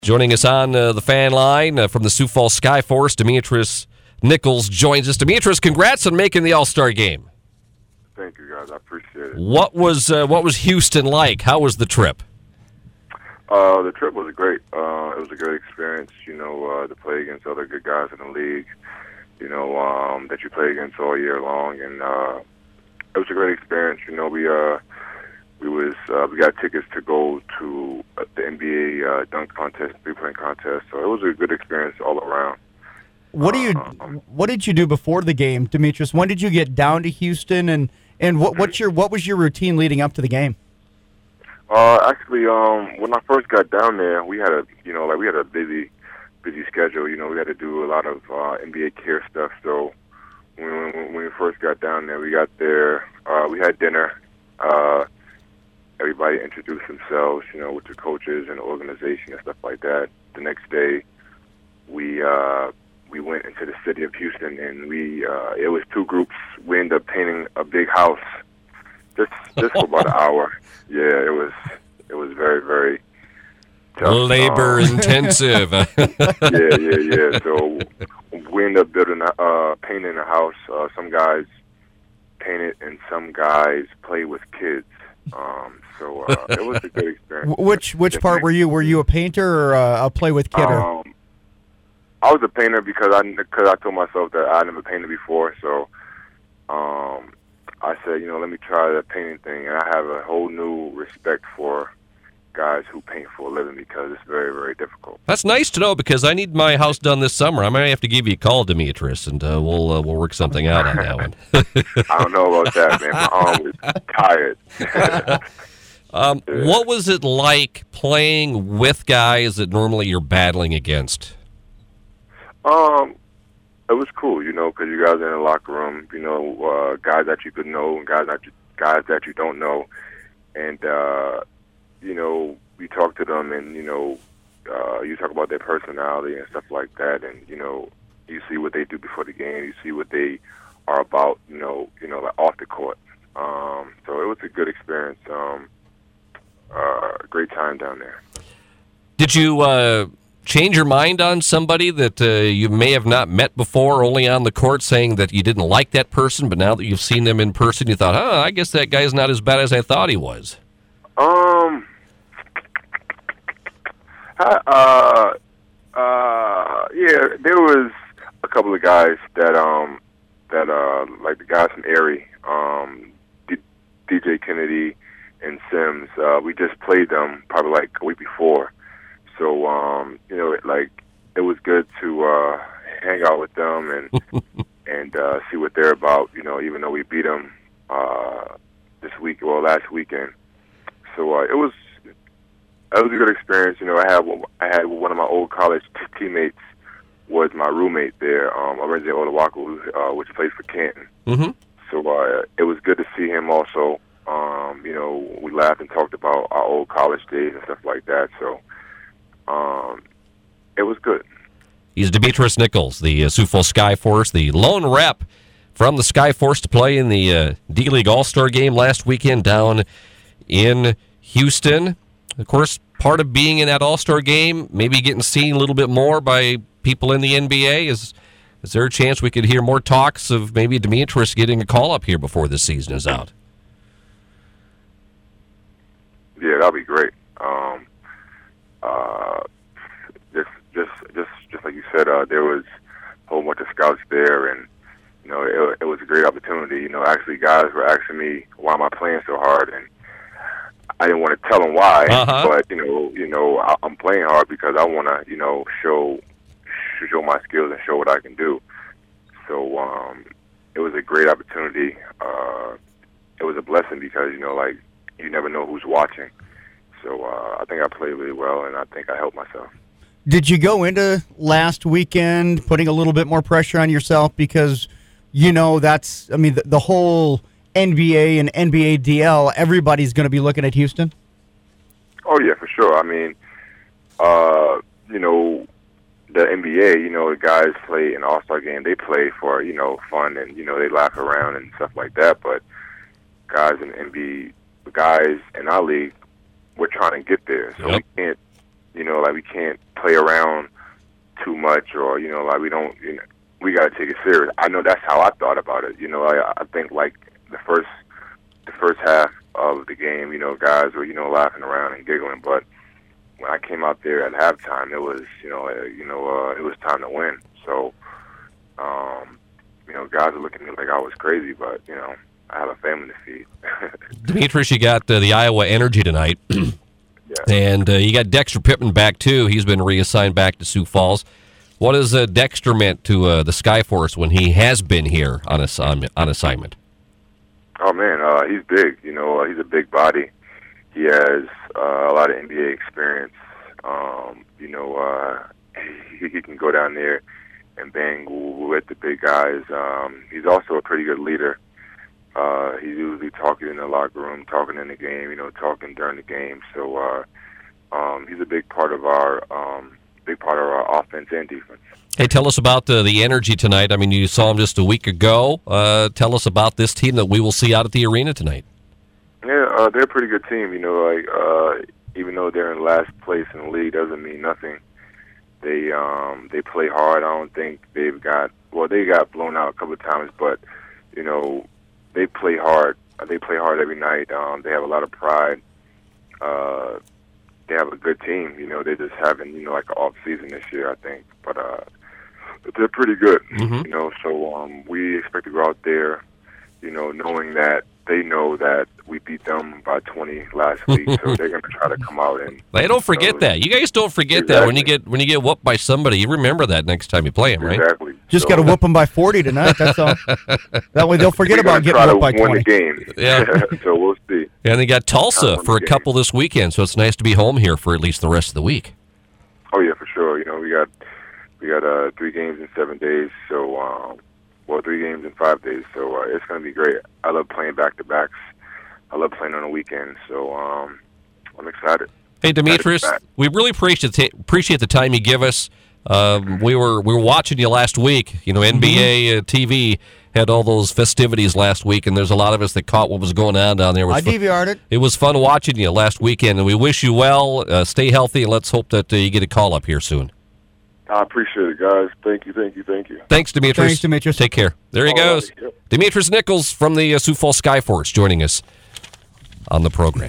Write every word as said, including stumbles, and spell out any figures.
Joining us on uh, the fan line uh, from the Sioux Falls Skyforce, Demetrius Nichols joins us. Demetrius, congrats on making the All-Star game. Thank you, guys. I appreciate it. What was uh, what was Houston like? How was the trip? Uh, the trip was great. Uh, it was a great experience, you know, uh, to play against other good guys in the league, you know, um, that you play against all year long. And uh, it was a great experience. You know, we uh, we was uh, we got tickets to go to uh, the N B A uh, dunk contest, three-point contest. So it was a good experience all around. What do you Um, What did you do before the game, Demetrius? When did you get down to Houston, and, and what what's your what was your routine leading up to the game? Uh, actually, um, when I first got down there, we had a, you know, like we had a busy, busy schedule. You know, we had to do a lot of uh, N B A care stuff. So when, when, when we first got down there, we got there, uh, we had dinner. Uh, everybody introduced themselves, you know, with the coaches and the organization and stuff like that. The next day, we uh, we went into the city of Houston, and we uh, it was two groups. We ended up painting a big house. Just, just for about an hour. Yeah, it was, it was very, very tough. Labor Um, intensive. yeah, yeah, yeah. So we ended up building, a, uh, painting a house. Uh, some guys painted, and some guys played with kids. Um, so uh, it was a good experience. Wh- Which which part were you? Were you a painter or a, a play with kidder? Um, I was a painter because I because I told myself that I never painted before. So. Um, I said, you know, let me try the painting thing, and I have a whole new respect for guys who paint for a living because it's very, very difficult. That's nice to know because I need my house done this summer. I might have to give you a call, Demetrius, and uh, we'll uh, we'll work something out on that one. I don't know about that, man. My arm was tired. um, what was it like playing with guys that normally you're battling against? um, it was cool, you know, because you guys are in the locker room, you know, uh, guys that you could know and guys that you, guys that you don't know, and uh, you know, we talk to them, and you know, uh, you talk about their personality and stuff like that, and you know, you see what they do before the game, you see what they are about, you know, you know, like off the court. Um, so it was a good experience. Um, uh, great time down there. Did you uh, change your mind on somebody that uh, you may have not met before, only on the court, saying that you didn't like that person, but now that you've seen them in person, you thought, oh, I guess that guy's not as bad as I thought he was? Um, uh, uh, yeah, there was a couple of guys that, um, that, uh, like the guys from Erie, um, D- DJ Kennedy and Sims, uh, we just played them probably like a week before. So, um, you know, it, like, it was good to, uh, hang out with them and, and, uh, see what they're about, you know, even though we beat them, uh, this week, well, last weekend. So, uh, it was, it was a good experience. You know, I had, I had one of my old college t- teammates was my roommate there, um, Arinze Odawaku, uh, which plays for Canton. Mm-hmm. So, uh, it was good to see him also. Um, you know, we laughed and talked about our old college days and stuff like that. So, um, it was good. He's Demetrius Nichols, the uh, Sioux Falls Skyforce, the lone rep from the Skyforce to play in the uh, D-League All-Star game last weekend down in Houston. Of course, part of being in that All-Star game, maybe getting seen a little bit more by people in the N B A. Is is there a chance we could hear more talks of maybe Demetrius getting a call-up here before this season is out? Yeah, that'd be great. Um, uh, just, just, just, just like you said, uh, there was a whole bunch of scouts there, and you know, it, it was a great opportunity. You know, actually, guys were asking me why am I playing so hard, and I didn't want to tell them why. Uh-huh. But you know, you know, I, I'm playing hard because I want to, you know, show, show my skills and show what I can do. So um, it was a great opportunity. Uh, it was a blessing because you know, like. You never know who's watching. So uh, I think I played really well, and I think I helped myself. Did you go into last weekend putting a little bit more pressure on yourself because, you know, that's, I mean, the, the whole N B A and N B A D L, everybody's going to be looking at Houston? Oh, yeah, for sure. I mean, uh, you know, the N B A, you know, the guys play an All-Star game. They play for, you know, fun and, you know, they laugh around and stuff like that. But guys in the N B A, guys in our league, we're trying to get there. So Yep. we can't, you know, like we can't play around too much, or you know, like we don't, you know, we got to take it serious. I know that's how I thought about it. You know, I, I think like the first the first half of the game, you know, guys were you know laughing around and giggling, but when I came out there at halftime, it was you know uh, you know uh, it was time to win. So, um, you know, guys are looking at me like I was crazy, but you know, I have a family to feed. Demetrius, you got uh, the Iowa Energy tonight. Yeah. And uh, you got Dexter Pittman back, too. He's been reassigned back to Sioux Falls. What has uh, Dexter meant to uh, the Skyforce when he has been here on, ass- on assignment? Oh, man, uh, he's big. You know, uh, he's a big body. He has uh, a lot of N B A experience. Um, you know, uh, he, he can go down there and bang with the big guys. Um, he's also a pretty good leader. Uh, he's usually talking in the locker room, talking in the game, you know, talking during the game. So uh, um, he's a big part of our um, big part of our offense and defense. Hey, tell us about uh, the Energy tonight. I mean, you saw him just a week ago. Uh, tell us about this team that we will see out at the arena tonight. Yeah, uh, they're a pretty good team. You know, like uh, even though they're in last place in the league, doesn't mean nothing. They um, they play hard. I don't think they've got well, they got blown out a couple of times, but you know. They play hard. They play hard every night. Um, they have a lot of pride. Uh, they have a good team. You know, they just having you know like an off season this year, I think. But uh, they're pretty good. Mm-hmm. You know, so um, we expect to go out there, you know, knowing that they know that we beat them by twenty last week, so they're going to try to come out and. They don't forget so, that. You guys don't forget exactly. that when you get when you get whooped by somebody. You remember that next time you play them, right? Exactly. Just so, got to whoop them by forty tonight. That's all. That way they'll forget we're about gonna getting try whooped by to win twenty. the game. Yeah. So we'll see. And they got Tulsa Win for a the couple this weekend, so it's nice to be home here for at least the rest of the week. Oh yeah, for sure. You know, we got we got uh, three games in seven days. So, um, well, three games in five days. So uh, it's going to be great. I love playing back to backs. I love playing on the weekend. So um, I'm excited. Hey, Demetrius, Excited. we really appreciate the, appreciate the time you give us. Um, we were we were watching you last week. You know, N B A uh, T V had all those festivities last week, and there's a lot of us that caught what was going on down there. It was I fun- D V R'd it. It was fun watching you last weekend, and we wish you well. Uh, stay healthy, and let's hope that uh, you get a call up here soon. I appreciate it, guys. Thank you, thank you, thank you. Thanks, Demetrius. Thanks, Demetrius. Take care. There he All goes. right, yep. Demetrius Nichols from the uh, Sioux Falls Skyforce joining us on the program.